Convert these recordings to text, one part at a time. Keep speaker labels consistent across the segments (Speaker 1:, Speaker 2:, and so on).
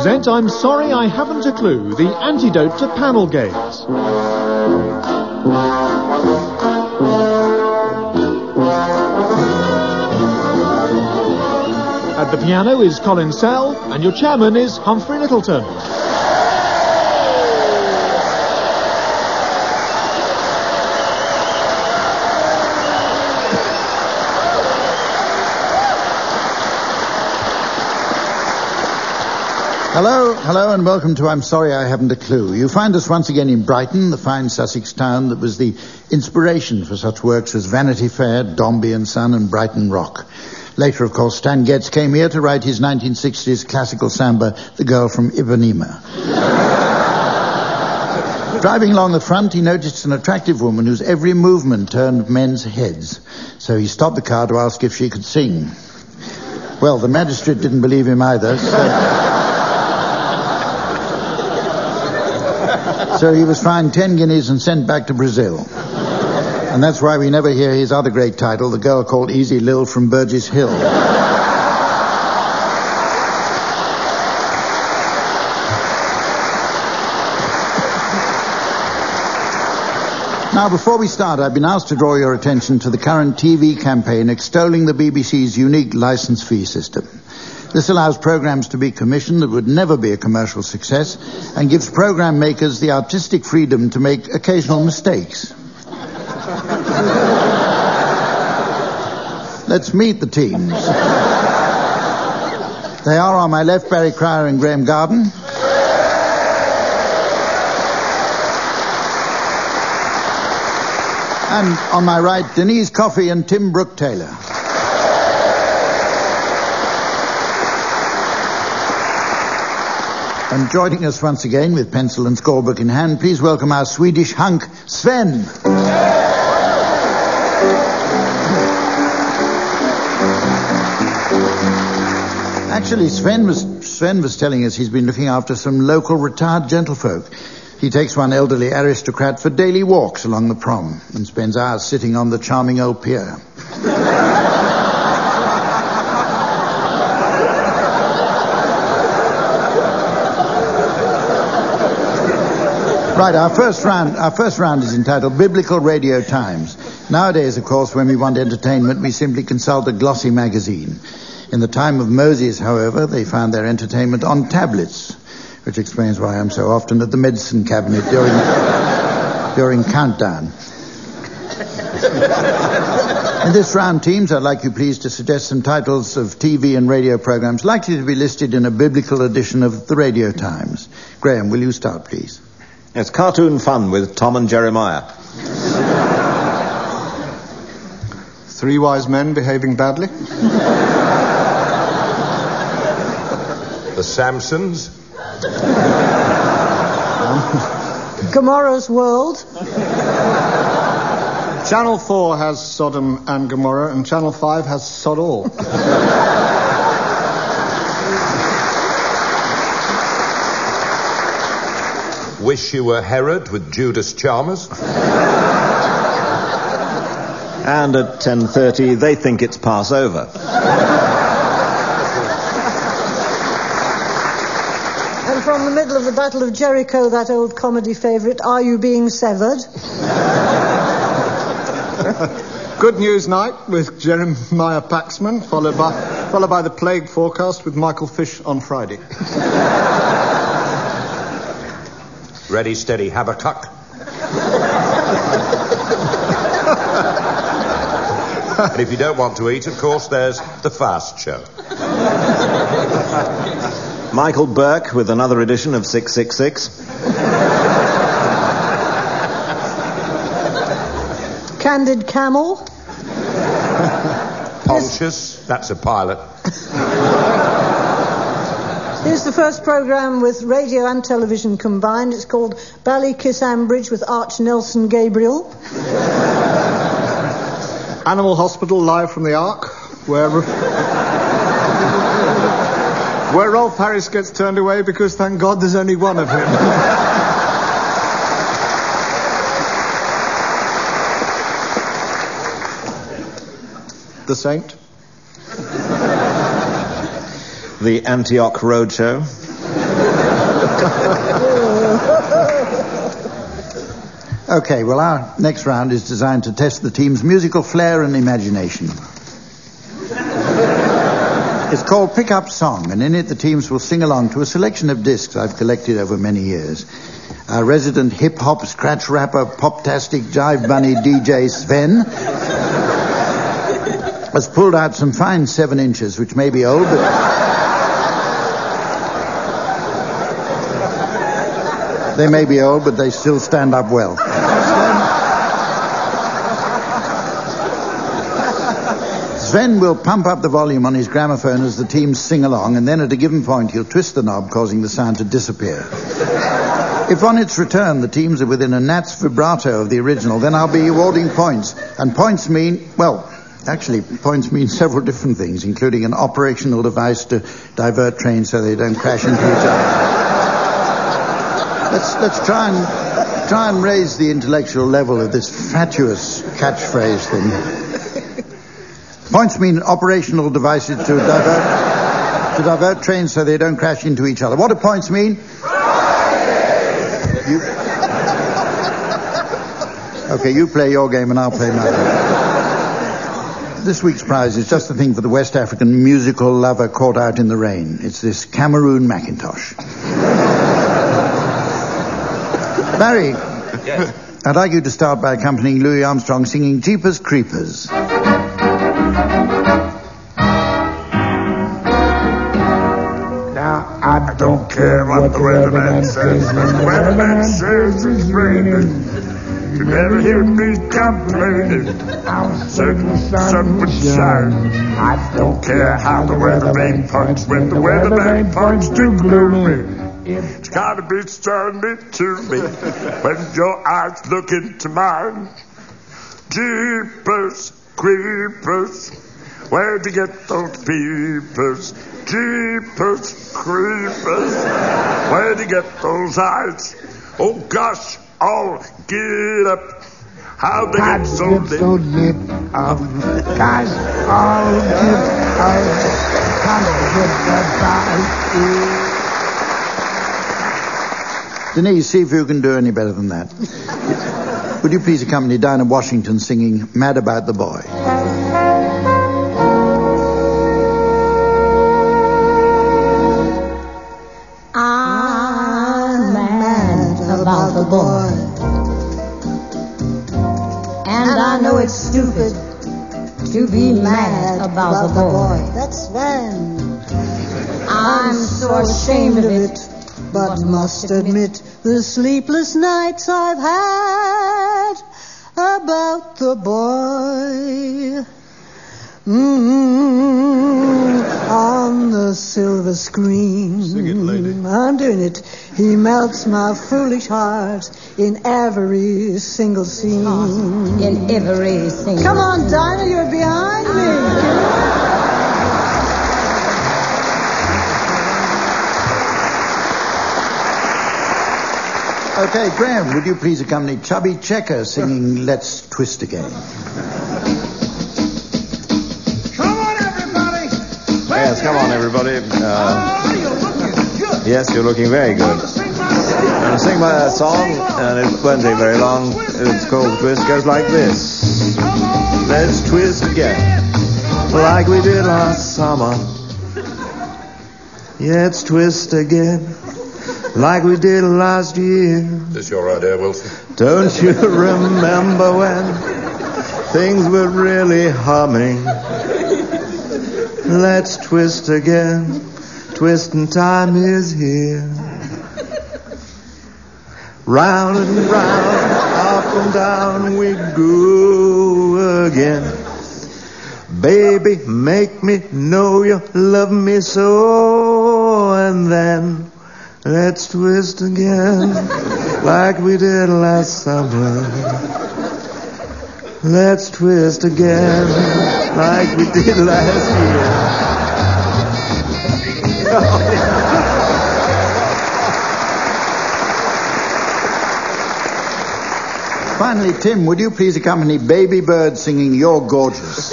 Speaker 1: present I'm Sorry I Haven't a Clue, the antidote to panel games. At the piano is Colin Sell, and your chairman is Humphrey Littleton.
Speaker 2: Hello and welcome to I'm Sorry I Haven't a Clue. You find us once again in Brighton, the fine Sussex town that was the inspiration for such works as Vanity Fair, Dombey and Son and Brighton Rock. Later, of course, Stan Getz came here to write his 1960s classical samba, The Girl from Ipanema. Driving along the front, he noticed an attractive woman whose every movement turned men's heads. So he stopped the car to ask if she could sing. Well, the magistrate didn't believe him either, so he was fined 10 guineas and sent back to Brazil. And that's why we never hear his other great title, The Girl Called Easy Lil from Burgess Hill. Now, before we start, I've been asked to draw your attention to the current TV campaign extolling the BBC's unique licence fee system. This allows programmes to be commissioned that would never be a commercial success and gives programme makers the artistic freedom to make occasional mistakes. Let's meet the teams. They are on my left, Barry Cryer and Graham Garden. And on my right, Denise Coffey and Tim Brooke-Taylor. And joining us once again with pencil and scorebook in hand, please welcome our Swedish hunk, Sven. Actually, Sven was telling us he's been looking after some local retired gentlefolk. He takes one elderly aristocrat for daily walks along the prom and spends hours sitting on the charming old pier. Right, our first round is entitled Biblical Radio Times. Nowadays, of course, when we want entertainment, we simply consult a glossy magazine. In the time of Moses, however, they found their entertainment on tablets, which explains why I'm so often at the medicine cabinet during countdown. In this round, teams, I'd like you please to suggest some titles of TV and radio programs likely to be listed in a biblical edition of the Radio Times. Graham, will you start, please?
Speaker 3: It's cartoon fun with Tom and Jeremiah.
Speaker 4: Three wise men behaving badly.
Speaker 5: The Samsons.
Speaker 6: Gomorrah's World.
Speaker 4: Channel 4 has Sodom and Gomorrah, and Channel 5 has Sod All.
Speaker 5: Wish You Were Herod with Judas Chalmers.
Speaker 3: And at 10:30, They Think It's Passover.
Speaker 6: And from the middle of the Battle of Jericho, that old comedy favourite, Are You Being Severed?
Speaker 4: Good News Night with Jeremiah Paxman, followed by the Plague Forecast with Michael Fish on Friday.
Speaker 5: Ready, Steady, Habakkuk. And if you don't want to eat, of course, there's The Fast Show.
Speaker 3: Michael Burke with another edition of 666.
Speaker 6: Candid Camel.
Speaker 5: Pontius, that's a pilot.
Speaker 6: Here's the first programme with radio and television combined. It's called Ballykissambridge with Arch Nelson Gabriel.
Speaker 4: Animal Hospital live from the Ark, where Rolf Harris gets turned away because, thank God, there's only one of him. The Saint.
Speaker 3: The Antioch Roadshow.
Speaker 2: Okay, well, our next round is designed to test the team's musical flair and imagination. It's called Pick Up Song, and in it the teams will sing along to a selection of discs I've collected over many years. Our resident hip-hop, scratch rapper, pop-tastic, jive bunny DJ Sven has pulled out some fine 7 inches, which may be old, but... they may be old, but they still stand up well. Sven will pump up the volume on his gramophone as the teams sing along, and then at a given point he'll twist the knob, causing the sound to disappear. If on its return the teams are within a gnat's vibrato of the original, then I'll be awarding points. And points mean, well, actually, points mean several different things, including an operational device to divert trains so they don't crash into each other. Let's try and raise the intellectual level of this fatuous catchphrase thing. Points mean operational devices to divert trains so they don't crash into each other. What do points mean? Okay, you play your game and I'll play mine. This week's prize is just the thing for the West African musical lover caught out in the rain. It's this Cameroon Macintosh. Barry,
Speaker 5: Yes.
Speaker 2: I'd like you to start by accompanying Louis Armstrong singing Jeepers Creepers.
Speaker 7: I don't care what the weatherman says. The weatherman says it's raining. You never hear me complaining. I'm certain the sun would shine. I don't care how the weatherman points. When the weatherman points to gloomy, it's gotta be sunny to me. When your eyes look into mine, Jeepers Creepers, where'd you get those peepers? Jeepers Creepers, where'd you get those eyes? Oh gosh, I'll get up. How'd they get so lit?
Speaker 8: Guys, I'll get up. Can't get that.
Speaker 2: Denise, see if you can do any better than that. Would you please accompany Dinah Washington singing Mad About the Boy?
Speaker 9: I'm mad about the boy, and I know it's stupid to be mad about the boy.
Speaker 6: That's Sven.
Speaker 9: I'm so ashamed of it,
Speaker 6: But must admit the sleepless nights I've had about the boy. On the silver screen.
Speaker 4: Sing it, lady.
Speaker 6: I'm doing it. He melts my foolish heart in every single scene.
Speaker 9: in every single...
Speaker 6: Come on, Dinah, you're behind me.
Speaker 2: Okay, Graham, would you please accompany Chubby Checker singing Let's Twist Again?
Speaker 3: Yes, come on, everybody.
Speaker 7: You're looking good.
Speaker 3: Yes, you're looking very good. I'm going to sing my song, and it won't take very long. It's called The Twist. It goes like this. Let's twist again, like we did last summer. Yeah, let's twist again, like we did last year.
Speaker 5: This your idea, Wilson?
Speaker 3: Don't you remember when things were really humming? Let's twist again. Twisting time is here. Round and round, up and down we go again. Baby, make me know you love me so. And then let's twist again, like we did last summer. Let's twist again, like we did last year.
Speaker 2: Finally, Tim, would you please accompany Baby Bird singing You're Gorgeous?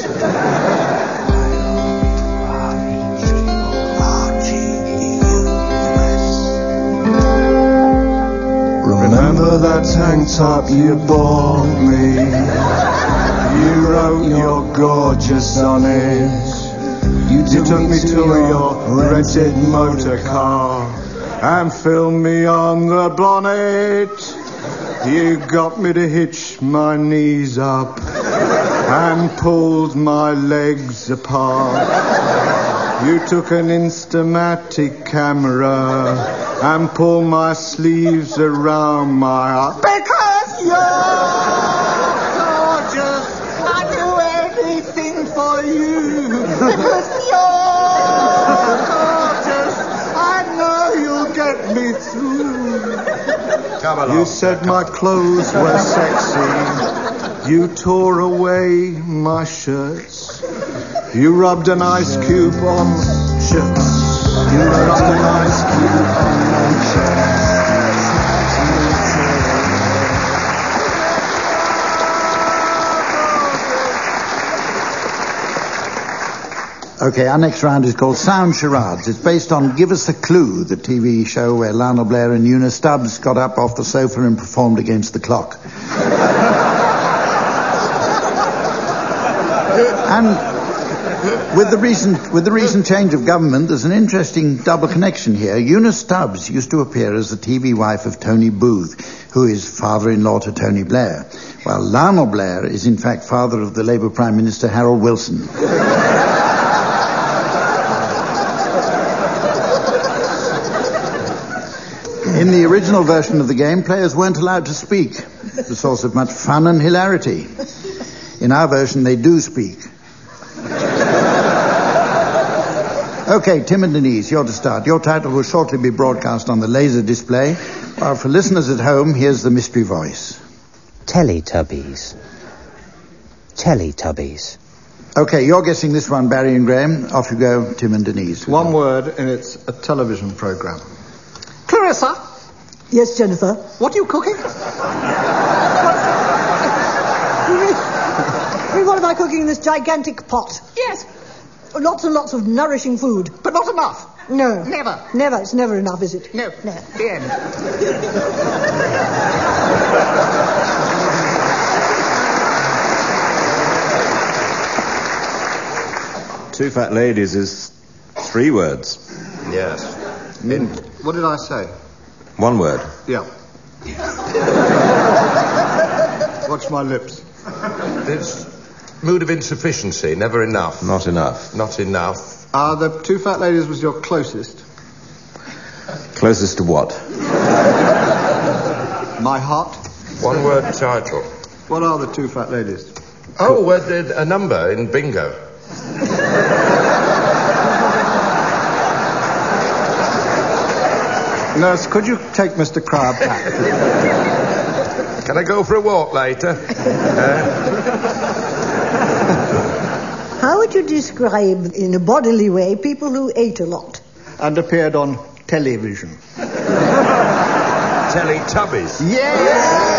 Speaker 3: for that tank top you bought me. You wrote you're gorgeous on it. You took me to your rented motor car and filmed me on the bonnet. You got me to hitch my knees up and pulled my legs apart. You took an Instamatic camera and pulled my sleeves around my heart. Because you're gorgeous, I'd do anything for you. Because you're gorgeous, I know you'll get me through.
Speaker 5: Come along.
Speaker 3: You said my clothes were sexy. You tore away my shirts. You rubbed an ice cube on shirts. You rubbed an ice cube on my shirts.
Speaker 2: Okay, our next round is called Sound Charades. It's based on Give Us a Clue, the TV show where Lionel Blair and Una Stubbs got up off the sofa and performed against the clock. And with the recent change of government, there's an interesting double connection here. Una Stubbs used to appear as the TV wife of Tony Booth, who is father-in-law to Tony Blair, while Lionel Blair is in fact father of the Labour Prime Minister Harold Wilson. In the original version of the game, players weren't allowed to speak, the source of much fun and hilarity. In our version, they do speak. Okay, Tim and Denise, you're to start. Your title will shortly be broadcast on the laser display, while for listeners at home, here's the mystery voice.
Speaker 10: Teletubbies. Teletubbies.
Speaker 2: Okay, you're guessing this one, Barry and Graham. Off you go, Tim and Denise.
Speaker 4: One word, and it's a television programme. Clarissa?
Speaker 6: Yes, Jennifer?
Speaker 4: What are you cooking?
Speaker 6: What am I cooking in this gigantic pot?
Speaker 4: Yes.
Speaker 6: Lots and lots of nourishing food.
Speaker 4: But not enough.
Speaker 6: No.
Speaker 4: Never.
Speaker 6: Never. It's never enough, is it?
Speaker 4: No.
Speaker 6: No.
Speaker 4: The end.
Speaker 3: Two Fat Ladies is 3 words.
Speaker 5: Yes.
Speaker 4: What did I say?
Speaker 3: 1 word.
Speaker 4: Yeah. Watch my lips.
Speaker 5: It's mood of insufficiency, never enough.
Speaker 3: Not enough.
Speaker 5: Not enough.
Speaker 4: The Two Fat Ladies was your closest.
Speaker 3: Closest to what?
Speaker 4: My heart.
Speaker 5: 1 word title.
Speaker 4: What are the Two Fat Ladies?
Speaker 5: Oh, a number in bingo.
Speaker 4: Nurse, could you take Mr. Crab back?
Speaker 5: Can I go for a walk later?
Speaker 6: How would you describe, in a bodily way, people who ate a lot?
Speaker 4: And appeared on television.
Speaker 5: Teletubbies.
Speaker 4: Yes!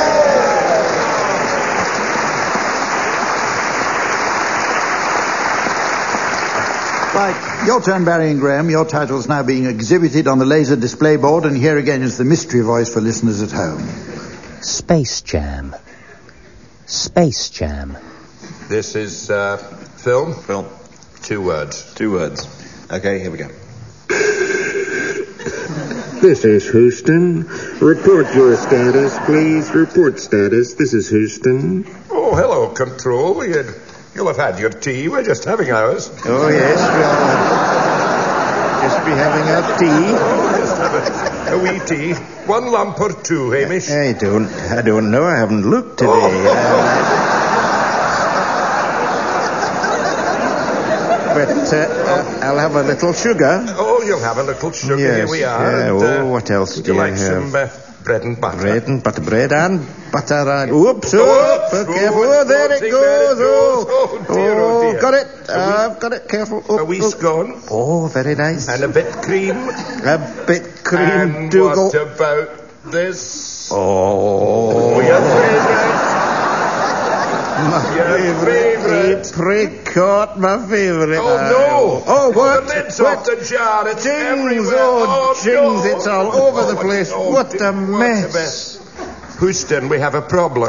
Speaker 2: Right, your turn, Barry and Graham. Your title's now being exhibited on the laser display board, and here again is the mystery voice for listeners at home.
Speaker 10: Space Jam. Space Jam.
Speaker 5: This is film.
Speaker 3: Film.
Speaker 5: 2 words.
Speaker 3: 2 words. Okay, here we go.
Speaker 7: This is Houston. Report your status, please. Report status. This is Houston.
Speaker 5: Oh, hello, Control. You'll have had your tea. We're just having ours.
Speaker 3: Oh, yes, we'll just be having our tea.
Speaker 5: Oh, just have a wee tea. 1 lump or 2, Hamish?
Speaker 3: I don't know. I haven't looked today. But I'll have a little sugar.
Speaker 5: Oh, you'll have a little sugar.
Speaker 3: Yes.
Speaker 5: Here we are.
Speaker 3: Yeah, what else
Speaker 5: would
Speaker 3: do
Speaker 5: you like
Speaker 3: have?
Speaker 5: some bread and butter?
Speaker 3: Bread and butter and... Oops, careful. Oh, there it goes. Oh,
Speaker 5: dear.
Speaker 3: got it. I've got it. Careful.
Speaker 5: A wee scone.
Speaker 3: Oh, very nice.
Speaker 5: And a bit cream.
Speaker 3: A bit cream,
Speaker 5: And
Speaker 3: Dougal.
Speaker 5: what about this?
Speaker 3: Oh,
Speaker 5: your favourite.
Speaker 3: my favourite. Apricot, my favourite.
Speaker 5: Oh, no.
Speaker 3: Oh, what?
Speaker 5: The lid's off the jar. It's
Speaker 3: Chings,
Speaker 5: everywhere.
Speaker 3: oh, chings,
Speaker 5: no.
Speaker 3: it's all over the place.
Speaker 5: Oh,
Speaker 3: what a
Speaker 5: what a
Speaker 3: mess.
Speaker 5: mess. Houston, we have a problem.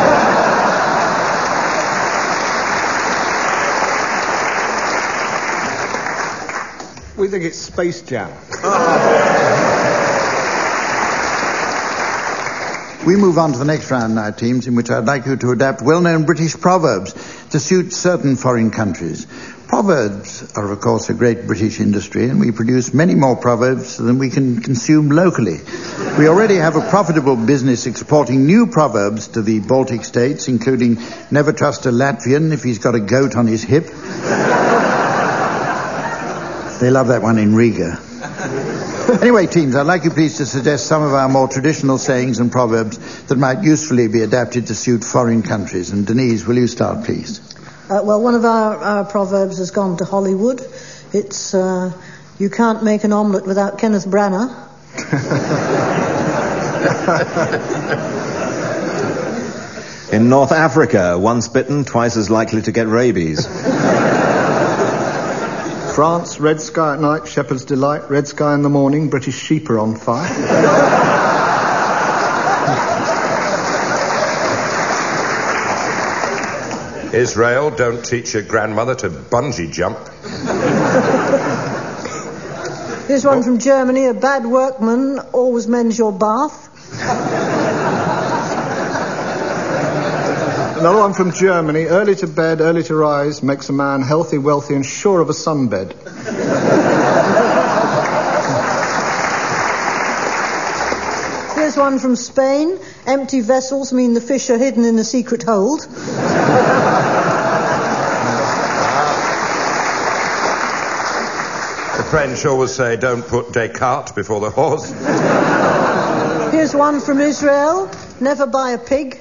Speaker 4: We think it's Space Jam.
Speaker 2: We move on to the next round now, teams, in which I'd like you to adapt well-known British proverbs to suit certain foreign countries. Proverbs are, of course, a great British industry, and we produce many more proverbs than we can consume locally. We already have a profitable business exporting new proverbs to the Baltic states, including never trust a Latvian if he's got a goat on his hip. They love that one in Riga. Anyway, teams, I'd like you please to suggest some of our more traditional sayings and proverbs that might usefully be adapted to suit foreign countries. And Denise, will you start, please?
Speaker 6: Well, one of our proverbs has gone to Hollywood. It's, you can't make an omelette without Kenneth Branagh.
Speaker 11: In North Africa, once bitten, twice as likely to get rabies.
Speaker 4: France, red sky at night, shepherd's delight, red sky in the morning, British sheep are on fire.
Speaker 5: Israel, don't teach your grandmother to bungee jump.
Speaker 6: Here's one from Germany. A bad workman always mends your bath.
Speaker 4: Another one from Germany. Early to bed, early to rise makes a man healthy, wealthy and sure of a sunbed.
Speaker 6: Here's one from Spain. Empty vessels mean the fish are hidden in a secret hold.
Speaker 5: The French always say, don't put Descartes before the horse.
Speaker 6: Here's one from Israel. Never buy a pig.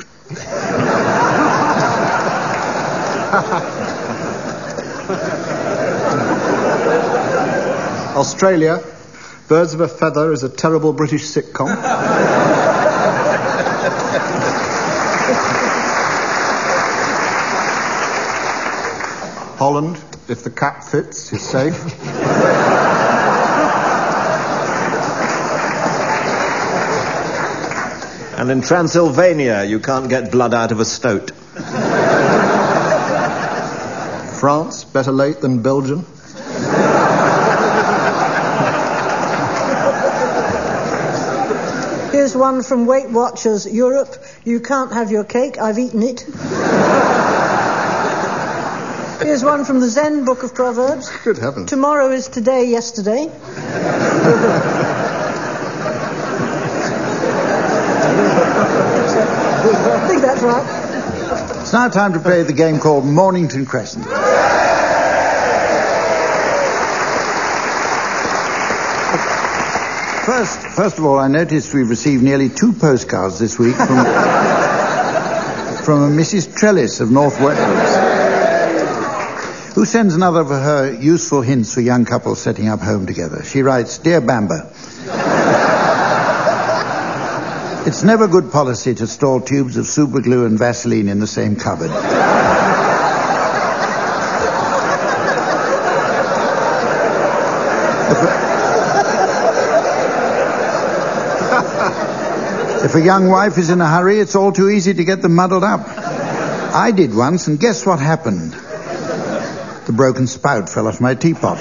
Speaker 4: Australia, Birds of a Feather is a terrible British sitcom. Holland, if the cap fits, is safe.
Speaker 11: And in Transylvania, you can't get blood out of a stoat.
Speaker 4: France, better late than Belgium.
Speaker 6: Here's one from Weight Watchers Europe. You can't have your cake, I've eaten it. Here's one from the Zen Book of Proverbs.
Speaker 4: Good heavens.
Speaker 6: Tomorrow is today, yesterday. I think that's right.
Speaker 2: It's now time to play the game called Mornington Crescent. First of all, I noticed we've received nearly 2 postcards this week from a Mrs. Trellis of North Wales, who sends another of her useful hints for young couples setting up home together. She writes, Dear Bamber, it's never good policy to store tubes of superglue and Vaseline in the same cupboard. If a young wife is in a hurry, it's all too easy to get them muddled up. I did once, and guess what happened? The broken spout fell off my teapot.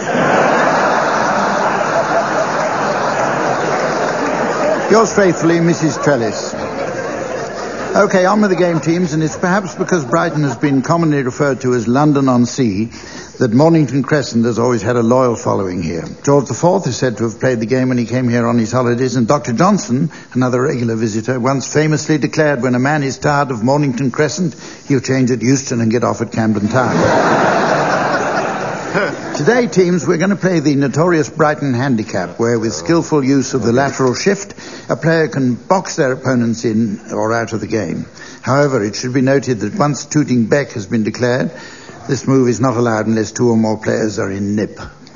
Speaker 2: Yours faithfully, Mrs. Trellis. Okay, on with the game, teams, and it's perhaps because Brighton has been commonly referred to as London on Sea that Mornington Crescent has always had a loyal following here. George IV is said to have played the game when he came here on his holidays, and Dr. Johnson, another regular visitor, once famously declared when a man is tired of Mornington Crescent, he'll change at Euston and get off at Camden Town. Today, teams, we're going to play the notorious Brighton handicap, where with skillful use of the lateral shift, a player can box their opponents in or out of the game. However, it should be noted that once Tooting Bec has been declared, this move is not allowed unless 2 or more players are in nip.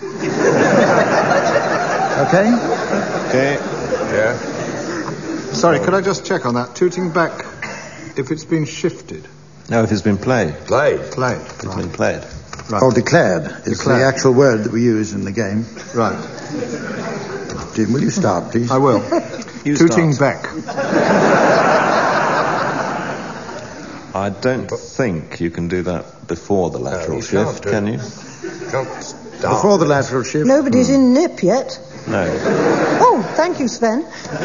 Speaker 2: Okay?
Speaker 5: Okay. Yeah.
Speaker 4: Sorry, could I just check on that? Tooting Bec, if it's been shifted.
Speaker 11: No, if it's been played.
Speaker 5: Played.
Speaker 4: Played.
Speaker 11: It's been played.
Speaker 2: Right. Or declared. It's the actual word that we use in the game.
Speaker 4: Right.
Speaker 2: Jim, will you start, please?
Speaker 4: I will.
Speaker 11: You
Speaker 4: Tooting
Speaker 11: start.
Speaker 4: Bec.
Speaker 11: I don't think you can do that before the lateral shift, can you?
Speaker 5: Can't start.
Speaker 2: Before the lateral shift?
Speaker 6: Nobody's in nip yet.
Speaker 11: No.
Speaker 6: Oh, thank you, Sven.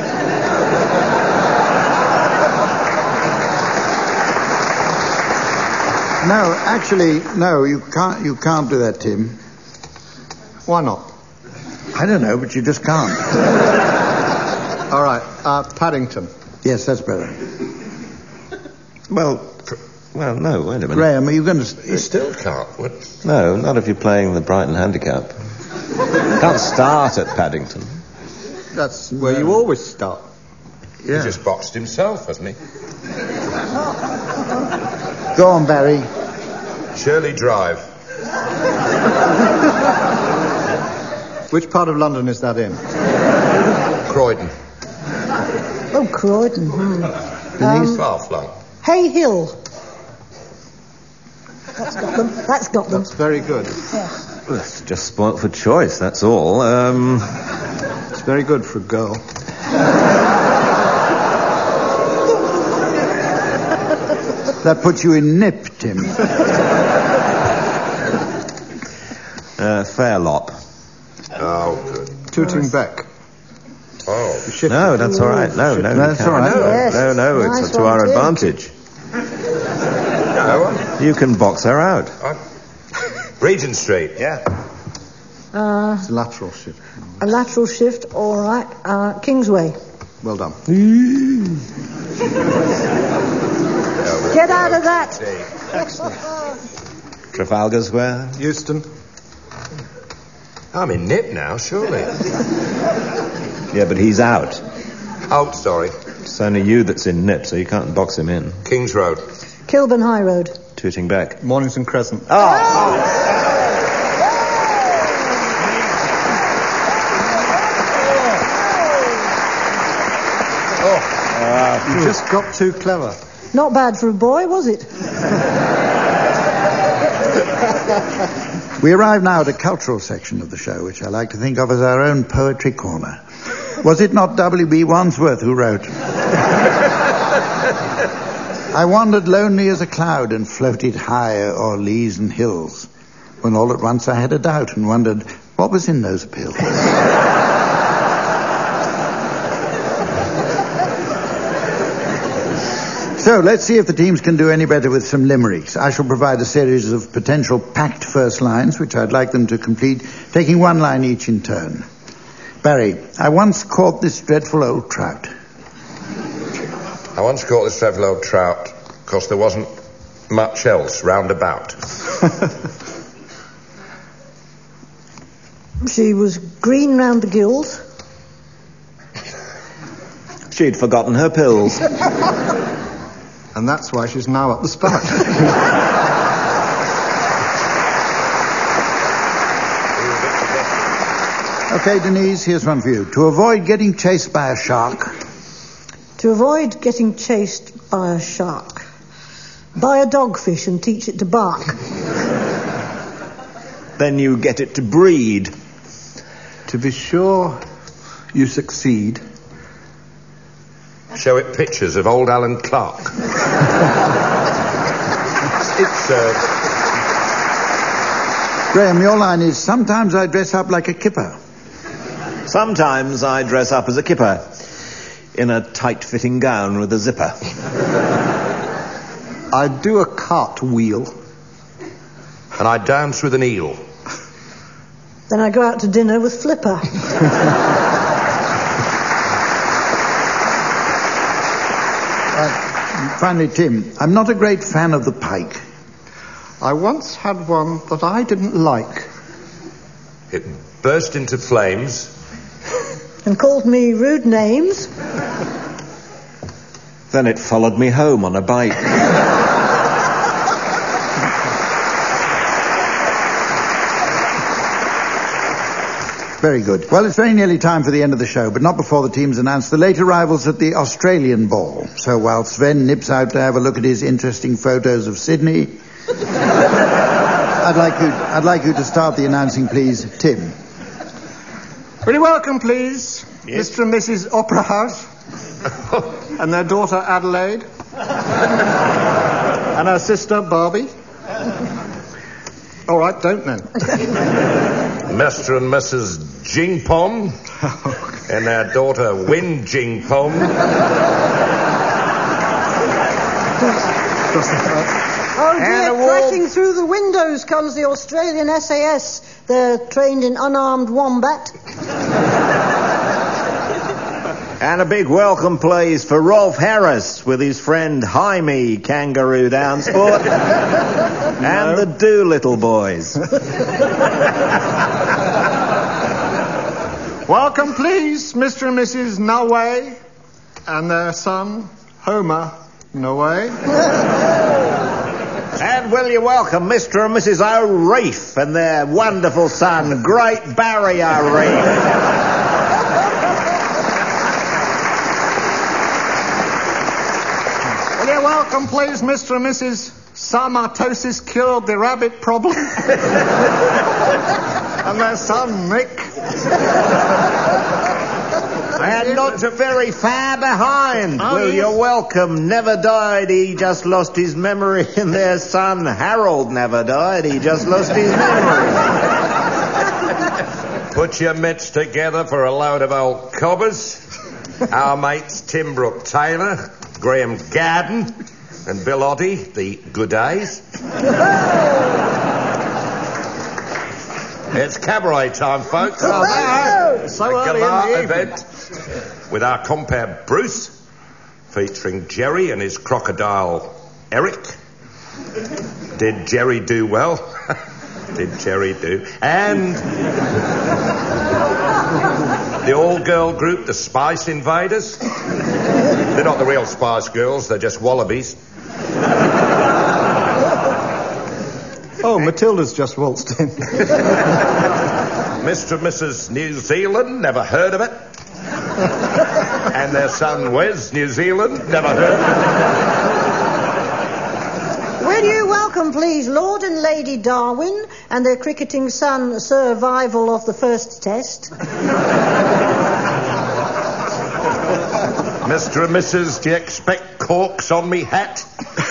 Speaker 2: No, actually, no, you can't do that, Tim.
Speaker 4: Why not?
Speaker 2: I don't know, but you just can't.
Speaker 4: All right, Paddington.
Speaker 2: Yes, that's better.
Speaker 11: Well, no, wait a minute.
Speaker 2: Graham, are you going to...
Speaker 5: You still can't. What?
Speaker 11: No, not if you're playing the Brighton Handicap. Can't start at Paddington.
Speaker 4: That's where you always start.
Speaker 5: Yeah. He just boxed himself, hasn't he?
Speaker 2: Go on, Barry.
Speaker 5: Shirley Drive.
Speaker 4: Which part of London is that in?
Speaker 5: Croydon.
Speaker 6: Oh, Croydon.
Speaker 2: Denise?
Speaker 5: Far-flung.
Speaker 6: Hay Hill. That's got them. That's got them.
Speaker 4: That's very good.
Speaker 6: Yeah.
Speaker 11: Well, it's just spoilt for choice, that's all.
Speaker 4: It's very good for a girl.
Speaker 2: That puts you in nip, Tim.
Speaker 11: Fairlop.
Speaker 5: Oh, good.
Speaker 4: Tooting Beck.
Speaker 5: Oh.
Speaker 11: No, that's all right. No,
Speaker 2: That's all right.
Speaker 6: Yes.
Speaker 11: No,
Speaker 6: Nice
Speaker 11: it's to
Speaker 6: one,
Speaker 11: our
Speaker 6: Tim.
Speaker 11: advantage.
Speaker 5: No.
Speaker 11: You can box her out.
Speaker 5: Regent Street.
Speaker 11: Yeah.
Speaker 4: It's a lateral shift.
Speaker 6: A lateral shift, all right. Kingsway.
Speaker 4: Well done.
Speaker 6: Get out of that.
Speaker 11: Trafalgar Square.
Speaker 4: Euston.
Speaker 5: I'm in nip now, surely.
Speaker 11: Yeah, but he's out.
Speaker 5: Oh, sorry.
Speaker 11: It's only you that's in nip, so you can't box him in.
Speaker 5: King's Road.
Speaker 6: Kilburn High Road.
Speaker 11: Tooting Beck.
Speaker 4: Mornington Crescent. You just got too clever.
Speaker 6: Not bad for a boy, was it?
Speaker 2: We arrive now at a cultural section of the show, which I like to think of as our own poetry corner. Was it not W.B. Wandsworth who wrote? I wandered lonely as a cloud and floated higher o'er leas and hills, when all at once I had a doubt and wondered what was in those pills. So, let's see if the teams can do any better with some limericks. I shall provide a series of potential packed first lines, which I'd like them to complete, taking one line each in turn. Barry, I once caught this dreadful old trout.
Speaker 5: I once caught this dreadful old trout because there wasn't much else round about.
Speaker 6: She was green round the gills.
Speaker 11: She'd forgotten her pills.
Speaker 4: And that's why she's now up the spout.
Speaker 2: Okay, Denise, here's one for you. To avoid getting chased by a shark.
Speaker 6: To avoid getting chased by a shark. Buy a dogfish and teach it to bark.
Speaker 11: Then you get it to breed.
Speaker 4: To be sure you succeed.
Speaker 5: Show it pictures of old Alan Clark. It's
Speaker 2: Graham, your line is, sometimes I dress up like a kipper.
Speaker 11: Sometimes I dress up as a kipper in a tight-fitting gown with a zipper.
Speaker 4: I do a cartwheel.
Speaker 5: And I dance with an eel.
Speaker 6: Then I go out to dinner with Flipper.
Speaker 2: Finally, Tim, I'm not a great fan of the pike.
Speaker 4: I once had one that I didn't like.
Speaker 5: It burst into flames.
Speaker 6: And called me rude names.
Speaker 11: Then it followed me home on a bike.
Speaker 2: Very good. Well, it's very nearly time for the end of the show, but not before the teams announce the late arrivals at the Australian ball. So while Sven nips out to have a look at his interesting photos of Sydney, I'd like you to start the announcing, please, Tim.
Speaker 4: Really welcome, please, yes. Mr. and Mrs. Opera House and their daughter Adelaide. And her sister, Barbie. All right, don't then.
Speaker 5: Mr. and Mrs. Jingpong and their daughter, Win Jingpong.
Speaker 6: Oh dear, crashing through the windows comes the Australian SAS. They're trained in unarmed wombat.
Speaker 11: And a big welcome, please, for Rolf Harris with his friend Jaime Kangaroo Downsport and the Doolittle Boys.
Speaker 4: Welcome, please, Mr. and Mrs. Noway and their son, Homer Noway.
Speaker 11: And will you welcome Mr. and Mrs. O'Reef and their wonderful son, Great Barry O'Reef.
Speaker 4: Welcome, please, Mr. and Mrs. Sarmatosis cured the rabbit problem. And their son, Nick.
Speaker 11: And not so very far behind, will you welcome Never Died, he just lost his memory, and their son, Harold, never died, he just lost his memory.
Speaker 5: Put your mitts together for a load of old cobbers. Our mates Tim Brooke Taylor, Graham Garden, and Bill Oddie, the good days. It's cabaret time, folks.
Speaker 4: So early in the
Speaker 5: event with our compere Bruce, featuring Jerry and his crocodile Eric. Did Jerry do well? Did Jerry do? And the all-girl group, the Spice Invaders. They're not the real Spice Girls, they're just wallabies.
Speaker 4: Oh, Matilda's just waltzed in.
Speaker 5: Mr. and Mrs. New Zealand, never heard of it. And their son Wes, New Zealand, never heard of it.
Speaker 6: Will you welcome, please, Lord and Lady Darwin and their cricketing son, Survival of the First Test.
Speaker 5: Mr. and Mrs., do you expect corks on me hat?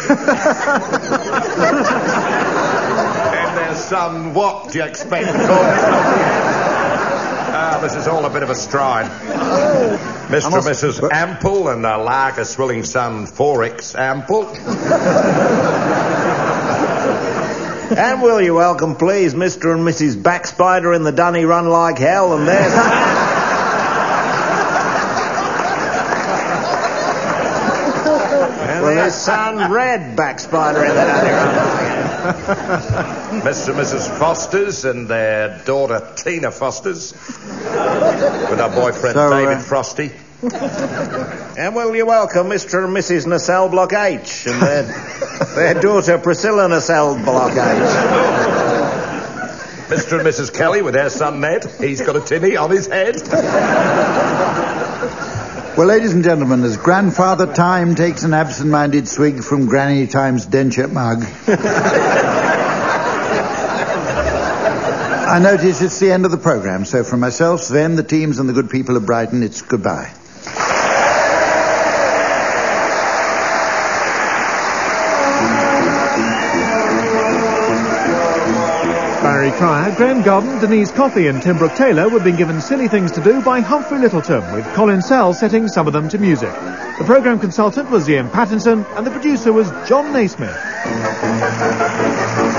Speaker 5: And their son, what do you expect corks on me hat? This is all a bit of a stride. Mr. and Mrs. Ample and their lager-swilling son, Forex Ample.
Speaker 11: And will you welcome, please, Mr. and Mrs. Backspider in the Dunny Run Like Hell and their... Their son, Red Backspider in the Dunny Run Like Hell.
Speaker 5: Mr. and Mrs. Fosters and their daughter, Tina Fosters, with her boyfriend, David Frosty.
Speaker 11: And will you welcome Mr. and Mrs. Nacelle Block H and their daughter, Priscilla Nacelle Block H.
Speaker 5: Mr. and Mrs. Kelly with their son, Ned. He's got a tinny on his head.
Speaker 2: Well, ladies and gentlemen, as Grandfather Time takes an absent-minded swig from Granny Time's denture mug, I notice it's the end of the programme, so from myself, Sven, the teams and the good people of Brighton, it's goodbye.
Speaker 1: Barry Cryer, Graham Garden, Denise Coffey and Tim Brooke Taylor were being given silly things to do by Humphrey Littleton, with Colin Sell setting some of them to music. The programme consultant was Ian Pattinson and the producer was John Naismith.